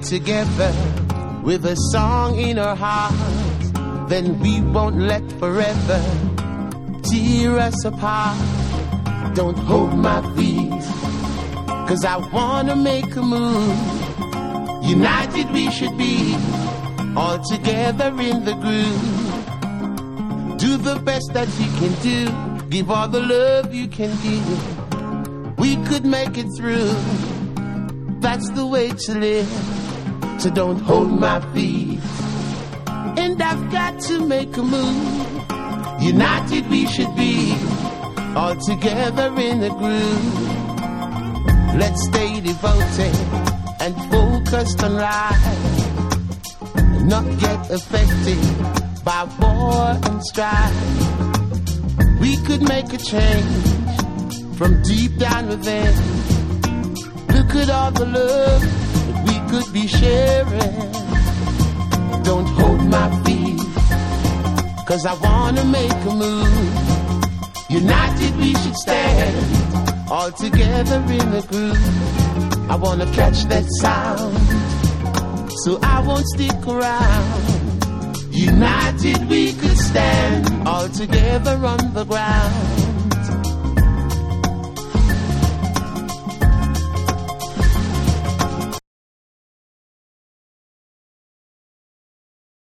together with a song in our hearts, then we won't let forever tear us apart. Don't hold my feet, 'cause I wanna make a move. United we should be, all together in the groove. Do the best that you can do, give all the love you can give. We could make it through, that's the way to live. So don't hold my feet, and I've got to make a move. United we should be, all together in the groove. Let's stay devoted and focused on life, not get affected by war and strife. We could make a change from deep down within. Look at all the love that we could be sharing. Don't hold my feet, 'cause I wanna make a move. United we should stand, all together in the groove. I wanna catch that sound, so I won't stick around. United we could stand, all together on the ground.